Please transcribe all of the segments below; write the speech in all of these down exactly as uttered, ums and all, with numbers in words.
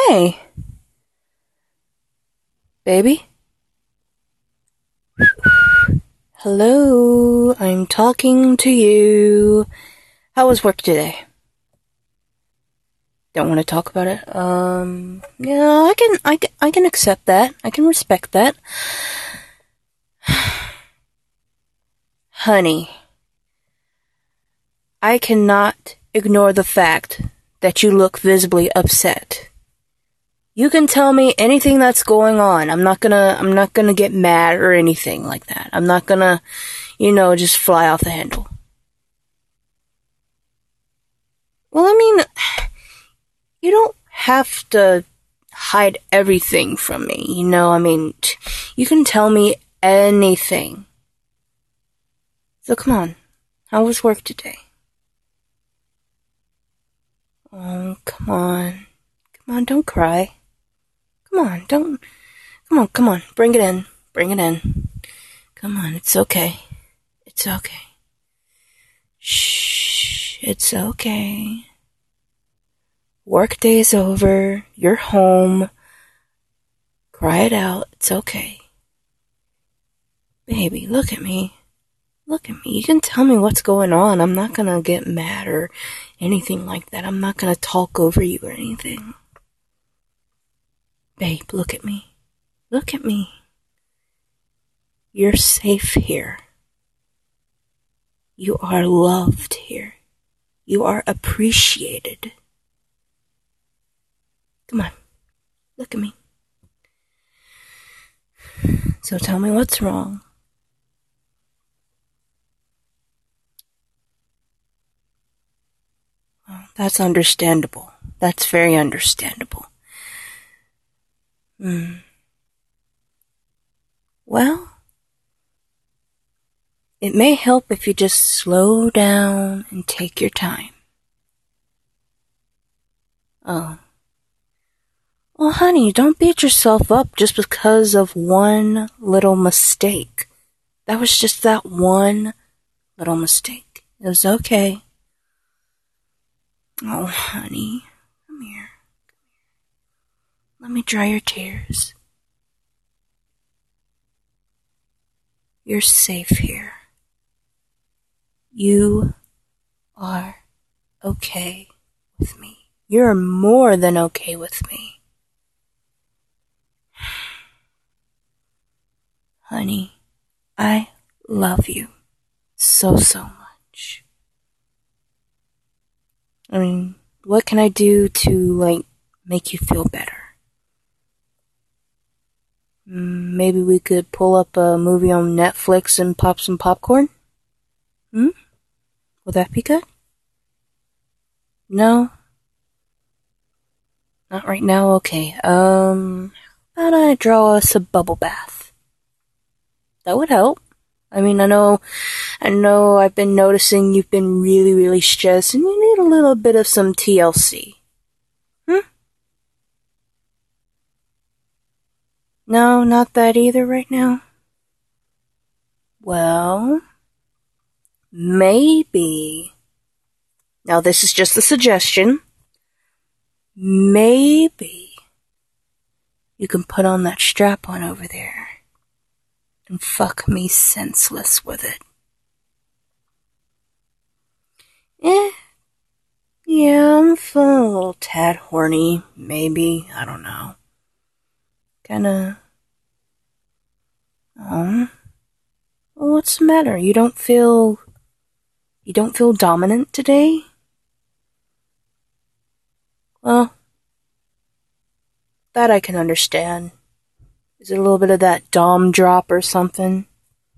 Hey. Baby? Hello, I'm talking to you. How was work today? Don't want to talk about it? Um, yeah, I can, I can, I can accept that. I can respect that. Honey, I cannot ignore the fact that you look visibly upset. You can tell me anything that's going on. I'm not gonna, I'm not gonna get mad or anything like that. I'm not gonna, you know, just fly off the handle. Well, I mean, you don't have to hide everything from me, you know, I mean, you can tell me anything. So come on, how was work today? Oh, come on. Come on, don't cry. Come on, don't, come on, come on, bring it in, bring it in. Come on, it's okay. It's okay. Shh, it's okay. Work day's over, you're home. Cry it out, it's okay. Baby, look at me. Look at me. You can tell me what's going on. I'm not gonna get mad or anything like that. I'm not gonna talk over you or anything. Babe, look at me. Look at me. You're safe here. You are loved here. You are appreciated. Come on. Look at me. So tell me what's wrong. Oh, that's understandable. That's very understandable. Hmm. Well, it may help if you just slow down and take your time. Oh. Well, honey, don't beat yourself up just because of one little mistake. That was just that one little mistake. It was okay. Oh, honey, come here. Let me dry your tears. You're safe here. You are okay with me. You're more than okay with me. Honey, I love you so, so much. I mean, what can I do to, like, make you feel better? Maybe we could pull up a movie on Netflix and pop some popcorn? Hmm? Would that be good? No? Not right now? Okay. Um, how about I draw us a bubble bath? That would help. I mean, I know, I know I've been noticing you've been really, really stressed and you need a little bit of some T L C. Hmm? No, not that either right now? Well, maybe. Now this is just a suggestion. Maybe you can put on that strap-on over there and fuck me senseless with it. Eh. Yeah, I'm feeling a little tad horny, maybe. I don't know. Kinda. Um. Well, what's the matter? You don't feel. You don't feel dominant today? Well, that I can understand. Is it a little bit of that dom drop or something?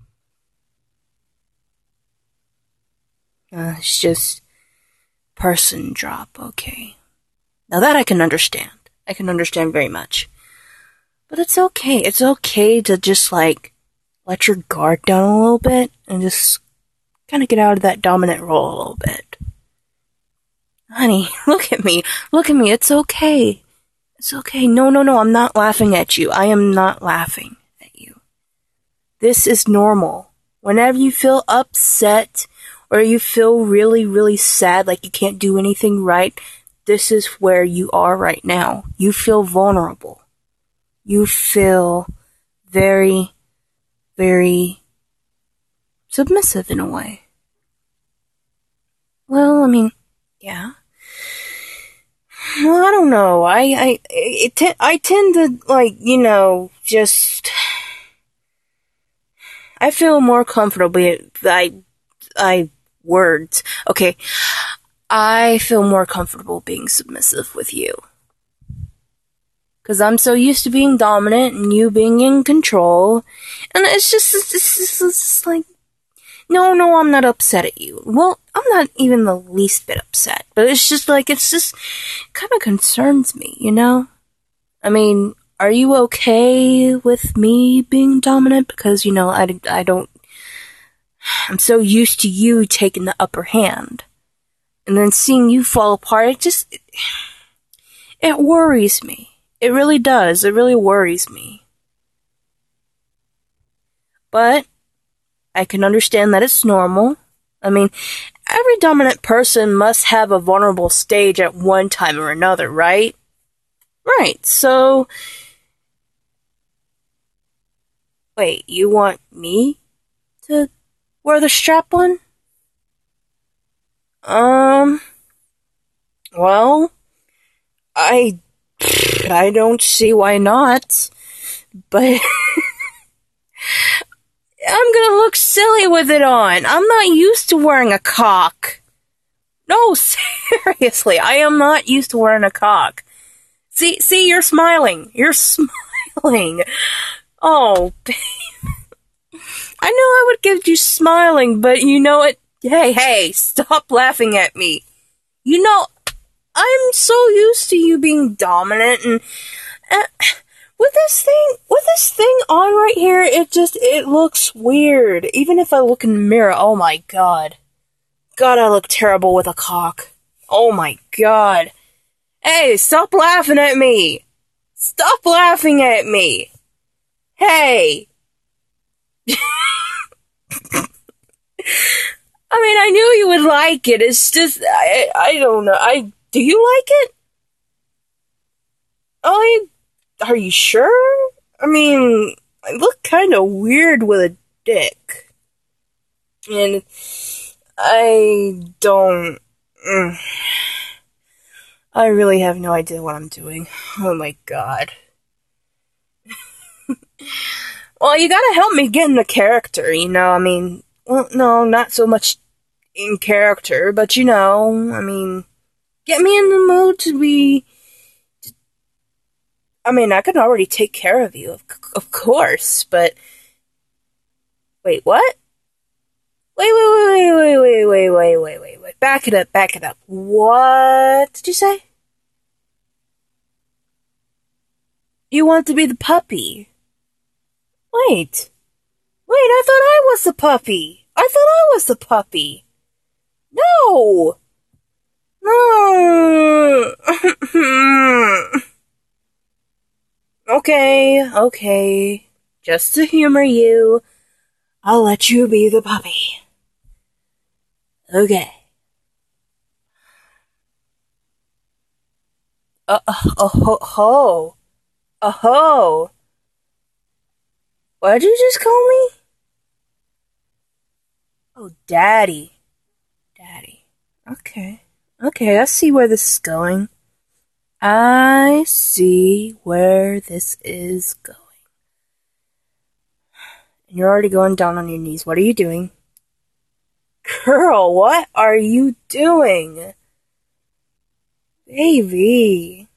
Uh, it's just person drop, okay. Now that I can understand. I can understand very much. But it's okay. It's okay to just, like, let your guard down a little bit and just kind of get out of that dominant role a little bit. Honey, look at me. Look at me. It's okay. It's okay. No, no, no. I'm not laughing at you. I am not laughing at you. This is normal. Whenever you feel upset or you feel really, really sad, like you can't do anything right, this is where you are right now. You feel vulnerable. You feel very, very submissive in a way. Well, I mean, yeah. Well, I don't know. I, I, it te- I tend to, like, you know, just, I feel more comfortable, I, I, words. Okay. I feel more comfortable being submissive with you. Because I'm so used to being dominant and you being in control. And it's just, it's just, it's just like, no, no, I'm not upset at you. Well, I'm not even the least bit upset. But it's just like, it's just kind of concerns me, you know? I mean, are you okay with me being dominant? Because, you know, I, I don't, I'm so used to you taking the upper hand. And then seeing you fall apart, it just, it, it worries me. It really does. It really worries me. But I can understand that it's normal. I mean, every dominant person must have a vulnerable stage at one time or another, right? Right, so... Wait, you want me to wear the strap-on? Um... Well... I... I don't see why not. But... I'm gonna look silly with it on. I'm not used to wearing a cock. No, seriously, I am not used to wearing a cock. See, see, you're smiling. You're smiling. Oh, babe. I knew I would get you smiling, but you know what? Hey, hey, stop laughing at me. You know, I'm so used to you being dominant and... Uh, With this thing, with this thing on right here, it just, it looks weird. Even if I look in the mirror, oh my god. God, I look terrible with a cock. Oh my god. Hey, stop laughing at me. Stop laughing at me. Hey. I mean, I knew you would like it. It's just, I, I don't know. I, do you like it? I... Are you sure? I mean, I look kind of weird with a dick. And I don't... Mm, I really have no idea what I'm doing. Oh my god. Well, you gotta help me get in the character, you know? I mean, well, no, not so much in character, but you know, I mean, get me in the mood to be... I mean, I can already take care of you, of, of course, but... Wait, what? Wait, wait, wait, wait, wait, wait, wait, wait, wait, wait, back it up, back it up. What did you say? You want to be the puppy? Wait. Wait, I thought I was the puppy. I thought I was the puppy. No! No! Okay, okay. Just to humor you, I'll let you be the puppy. Okay. Uh, uh, oh, ho, ho. Uh, ho. What did you just call me? Oh, Daddy. Daddy. Okay. Okay, I see where this is going. I see where this is going. And you're already going down on your knees. What are you doing? Girl, what are you doing? Baby.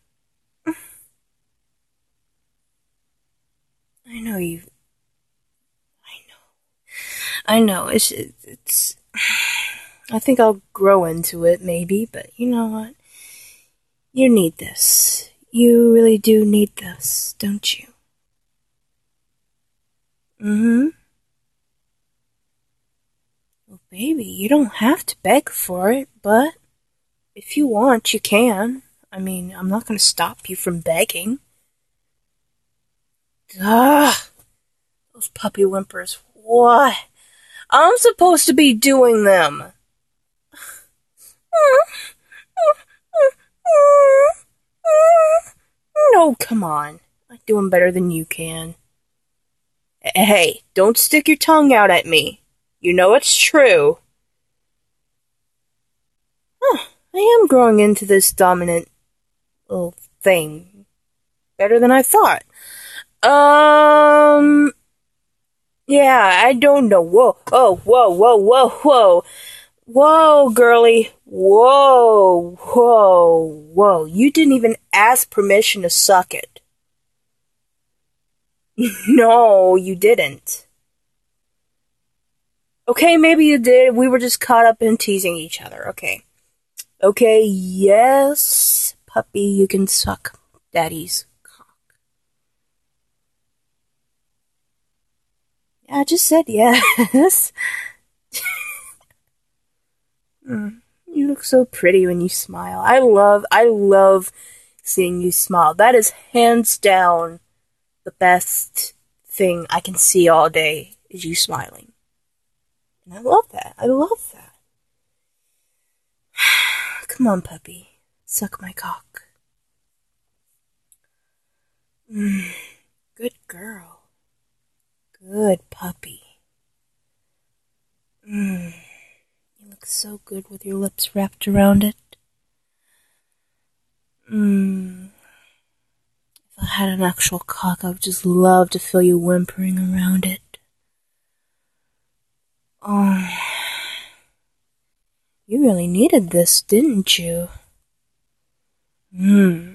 I know you... I know. I know, it's... it's... I think I'll grow into it, maybe, but you know what? You need this. You really do need this, don't you? Mm-hmm. Well, baby, you don't have to beg for it, but if you want, you can. I mean, I'm not going to stop you from begging. Ah, those puppy whimpers. What? I'm supposed to be doing them. No, come on. I'm doing better than you can. Hey, don't stick your tongue out at me. You know it's true. Huh, I am growing into this dominant little thing. Better than I thought. Um... Yeah, I don't know. Whoa, oh, whoa, whoa, whoa, whoa. Whoa, girly. Whoa, whoa, whoa. You didn't even ask permission to suck it. No, you didn't. Okay, maybe you did. We were just caught up in teasing each other. Okay. Okay, yes, puppy, you can suck daddy's cock. Yeah, I just said yes. mm, you look so pretty when you smile. I love, I love seeing you smile. That is hands down the best thing I can see all day is you smiling. And I love that. I love that. Come on, puppy. Suck my cock. Mm, good girl. Good puppy. Mm, you look so good with your lips wrapped around it. Mm. If I had an actual cock, I would just love to feel you whimpering around it. Oh, you really needed this, didn't you? Mmm.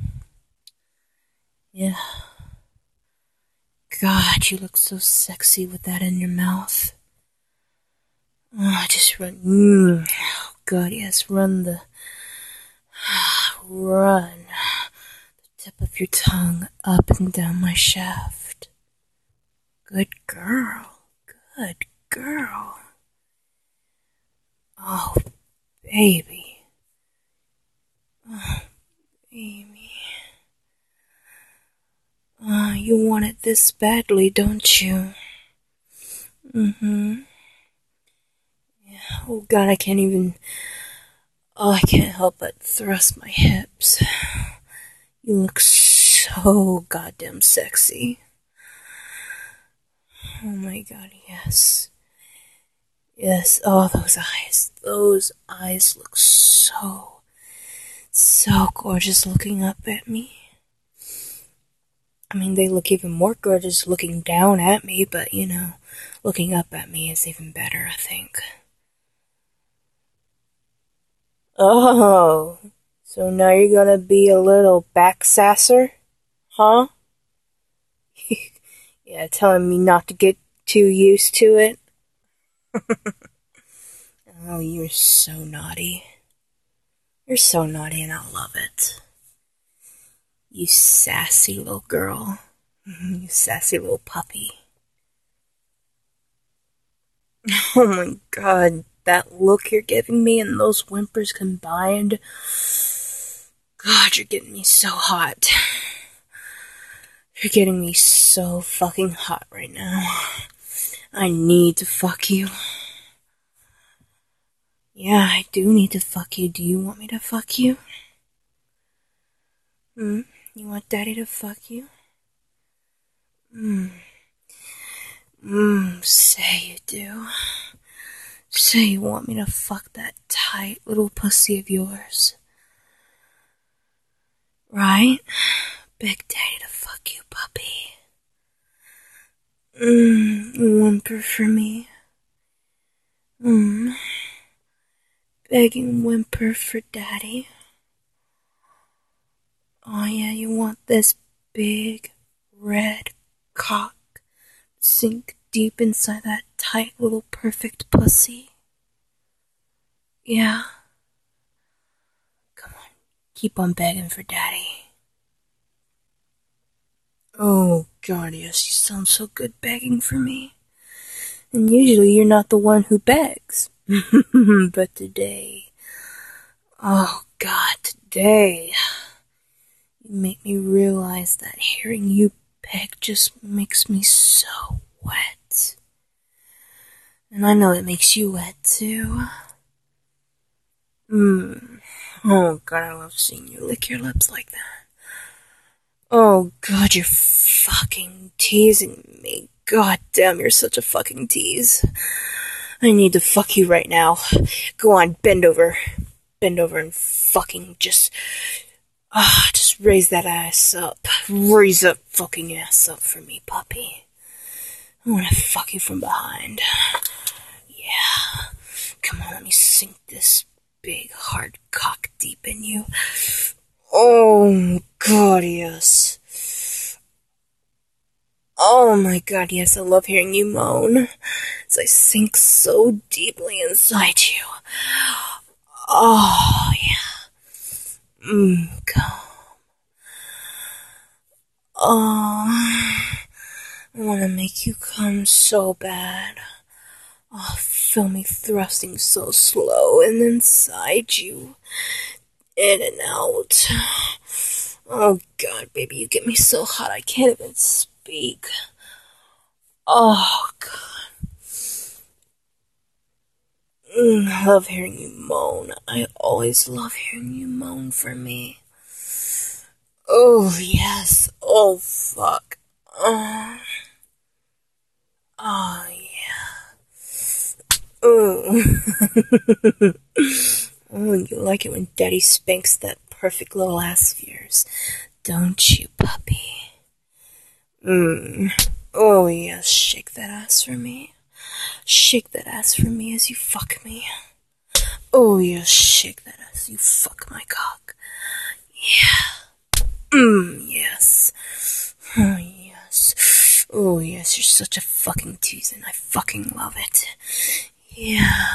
Yeah. God, you look so sexy with that in your mouth. Oh, just run. Mmm. Oh, God, yes, run the... Run. The tip of your tongue up and down my shaft. Good girl. Good girl. Oh, baby. Oh, baby. Oh, you want it this badly, don't you? Mm-hmm. Yeah. Oh, God, I can't even... Oh, I can't help but thrust my hips. You look so goddamn sexy. Oh, my God, yes. Yes, oh, those eyes. Those eyes look so, so gorgeous looking up at me. I mean, they look even more gorgeous looking down at me, but, you know, looking up at me is even better, I think. Oh, so now you're gonna be a little backsasser? Huh? Yeah, telling me not to get too used to it? Oh, you're so naughty. You're so naughty and I love it. You sassy little girl. You sassy little puppy. Oh my God, that look you're giving me and those whimpers combined. God, you're getting me so hot. You're getting me so fucking hot right now. I need to fuck you. Yeah, I do need to fuck you. Do you want me to fuck you? Hmm? You want daddy to fuck you? Mmm. Mmm, say you do. Say you want me to fuck that tight little pussy of yours. Right? Beg daddy to fuck you, puppy. Mmm, whimper for me. Mmm. Begging whimper for daddy. Oh yeah, you want this big red cock sink deep inside that tight little perfect pussy? Yeah. Come on, keep on begging for daddy. Oh God, yes, you sound so good begging for me. And usually you're not the one who begs. But today, oh God, today, you make me realize that hearing you beg just makes me so wet. And I know it makes you wet too. Mmm, Oh god, I love seeing you lick your lips like that. Oh god, you're fucking teasing me. God damn, you're such a fucking tease. I need to fuck you right now. Go on, bend over. Bend over and fucking just... Ah, just raise that ass up. Raise that fucking ass up for me, puppy. I wanna fuck you from behind. Yeah. Come on, let me sink this big hard cock deep in you. Oh god, yes. Oh my god, yes, I love hearing you moan as I sink so deeply inside you. Oh, yeah. Mmm, come. Oh, I want to make you come so bad. Oh, feel me thrusting so slow and inside you. In and out. Oh god, baby, you get me so hot I can't even speak. Oh god. Mm, I love hearing you moan. I always love hearing you moan for me. Oh yes. Oh fuck. Oh, oh yeah. Oh. Oh, you like it when Daddy spanks that perfect little ass of yours, don't you, puppy? Mmm. Oh, yes, shake that ass for me. Shake that ass for me as you fuck me. Oh, yes, shake that ass as you fuck my cock. Yeah. Mmm, yes. Oh, yes. Oh, yes, you're such a fucking tease, and I fucking love it. Yeah.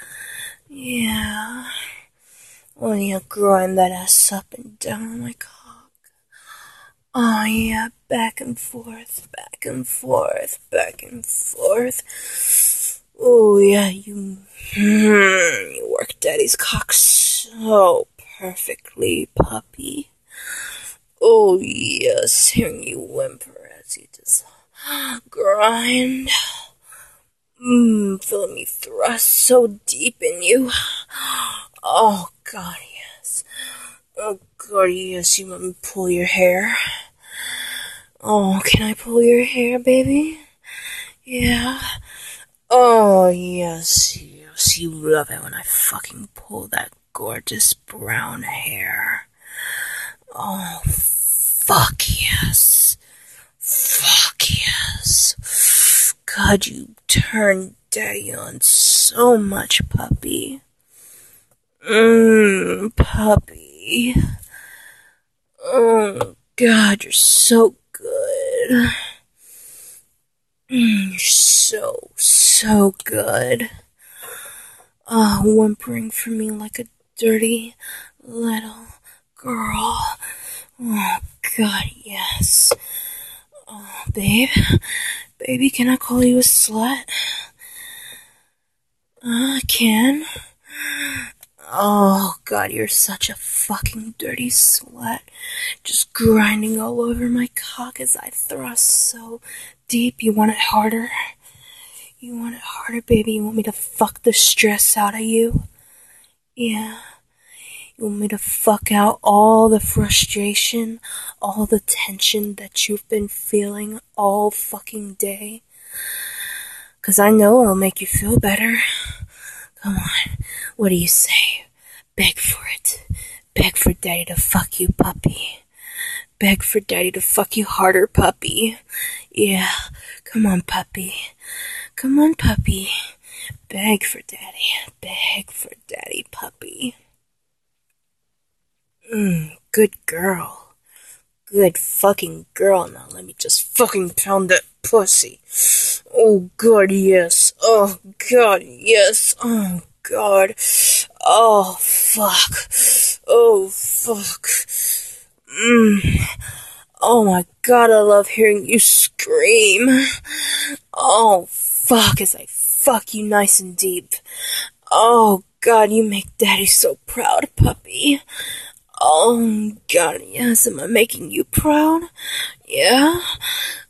Yeah. Oh yeah, grind that ass up and down on my cock. Oh yeah, back and forth, back and forth, back and forth. Oh yeah, you, mm, you work Daddy's cock so perfectly, puppy. Oh yes, hearing you whimper as you just grind. Mmm, feeling me thrust so deep in you. Oh, God, yes. Oh, God, yes, you let me pull your hair. Oh, can I pull your hair, baby? Yeah. Oh, yes, yes, you love it when I fucking pull that gorgeous brown hair. Oh, fuck yes. Fuck yes. God, you turn Daddy on so much, puppy. Mmm, puppy. Oh, God, you're so good. Mm, you're so, so good. Ah, oh, whimpering for me like a dirty little girl. Oh, God, yes. Oh, babe. Baby, can I call you a slut? Uh, I can. Oh, God, you're such a fucking dirty slut. Just grinding all over my cock as I thrust so deep. You want it harder? You want it harder, baby? You want me to fuck the stress out of you? Yeah. You want me to fuck out all the frustration, all the tension that you've been feeling all fucking day? 'Cause I know it'll make you feel better. Come on, what do you say? Beg for it. Beg for Daddy to fuck you, puppy. Beg for Daddy to fuck you harder, puppy. Yeah, come on, puppy. Come on, puppy. Beg for Daddy. Beg for Daddy, puppy. Mmm, good girl. Good fucking girl. Now let me just fucking pound that pussy. Oh, God, yes. Oh, God, yes. Oh, God. Oh, fuck. Oh, fuck. Mmm. Oh, my God, I love hearing you scream. Oh, fuck, as I fuck you nice and deep. Oh, God, you make Daddy so proud, puppy. Oh, God, yes, am I making you proud? Yeah?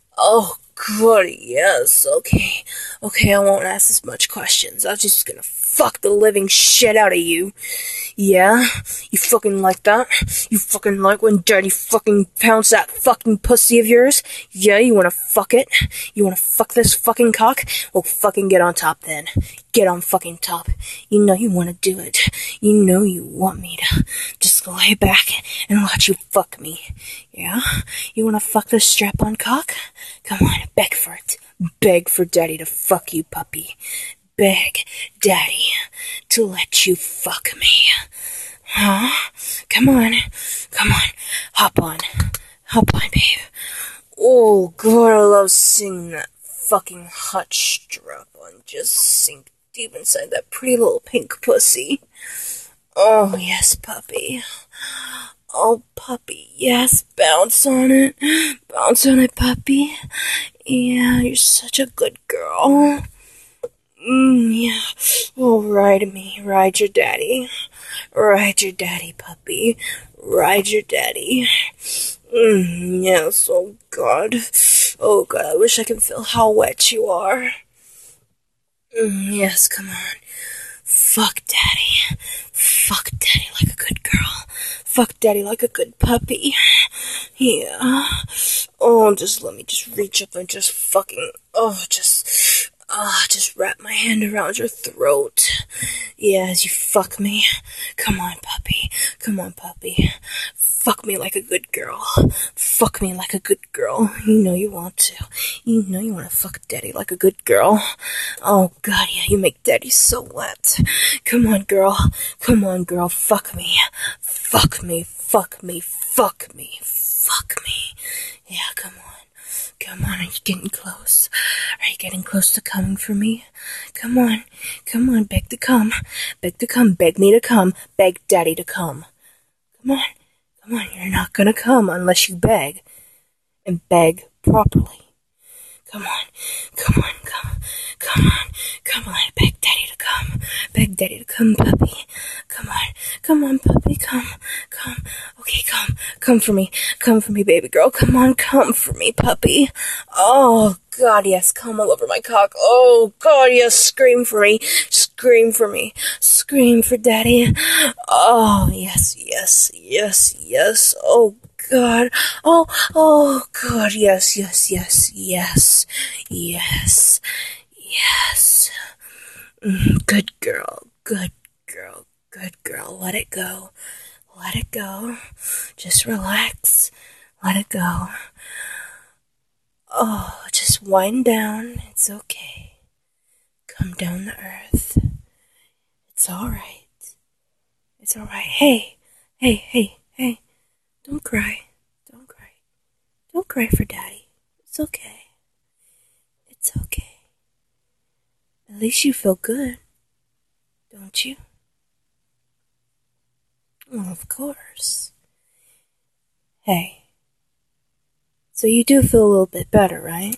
Oh, God, yes, okay. Okay, I won't ask as much questions. I'm just gonna fuck the living shit out of you. Yeah? You fucking like that? You fucking like when daddy fucking pounds that fucking pussy of yours? Yeah, you wanna fuck it? You wanna fuck this fucking cock? Well, fucking get on top then. Get on fucking top. You know you wanna do it. You know you want me to just lay back and let you fuck me. Yeah? You wanna fuck this strap-on cock? Come on, beg for it. Beg for daddy to fuck you, puppy. Beg daddy to let you fuck me. Huh? Come on. Come on. Hop on. Hop on, babe. Oh, God, I love seeing that fucking hot strap on just sink deep inside that pretty little pink pussy. Oh, yes, puppy. Oh, puppy, yes, bounce on it. Bounce on it, puppy. Yeah, you're such a good girl. Mm, yeah. Oh, ride me. Ride your daddy. Ride your daddy, puppy. Ride your daddy. Mm, yes, oh, God. Oh, God, I wish I could feel how wet you are. Mm, yes, come on. Fuck daddy. Fuck daddy like a good girl. Fuck daddy like a good puppy. Yeah. Oh, just let me just reach up and just fucking, oh, just, ah, oh, just wrap my hand around your throat. Yeah, as you fuck me. Come on, puppy. Come on, puppy. Fuck me like a good girl. Fuck me like a good girl. You know you want to. You know you want to fuck daddy like a good girl. Oh, God, yeah, you make daddy so wet. Come on, girl. Come on, girl. Fuck me. Fuck me. Fuck me. Fuck me. Fuck me. Yeah, come on. Come on, are you getting close? Are you getting close to coming for me? Come on. Come on, beg to come. Beg to come. Beg me to come. Beg daddy to come. Come on. Come on, you're not gonna come unless you beg. And beg properly. Come on. Come on, come. Come on. Come on, beg daddy to come. Beg daddy to come, puppy. Come on. Come on, puppy, come. Come. Okay, come. Come for me. Come for me, baby girl. Come on, come for me, puppy. Oh, God, yes, come all over my cock. Oh, God, yes, scream for me. Scream for me. Scream for daddy. Oh, yes, yes, yes, yes. Oh, God. Oh, oh, God, yes, yes, yes, yes, yes, yes. Mm, good girl, good girl, good girl. Let it go. Let it go. Just relax. Let it go. Oh, just wind down. It's okay. Come down to earth. It's alright. It's alright. Hey, hey, hey, hey. Don't cry. Don't cry. Don't cry for daddy. It's okay. It's okay. At least you feel good. Don't you? Well, of course. Hey. So you do feel a little bit better, right?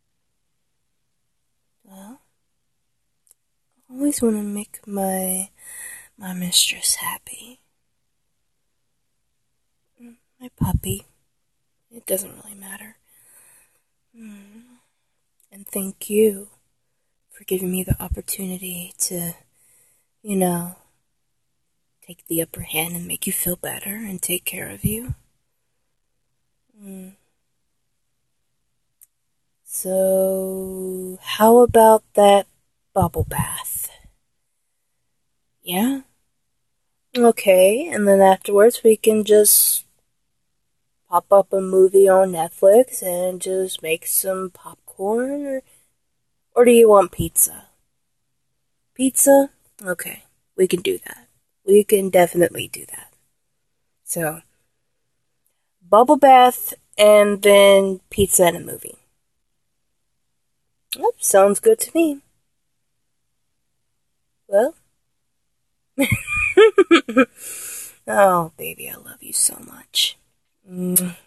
Well, I always want to make my my mistress happy. My puppy. It doesn't really matter. Mm. And thank you for giving me the opportunity to, you know, take the upper hand and make you feel better and take care of you. Mm. So, how about that bubble bath? Yeah? Okay, and then afterwards we can just pop up a movie on Netflix and just make some popcorn, or, or do you want pizza? Pizza? Okay, we can do that. We can definitely do that. So, bubble bath and then pizza and a movie. Yep, sounds good to me. Well, oh, baby, I love you so much. Mm.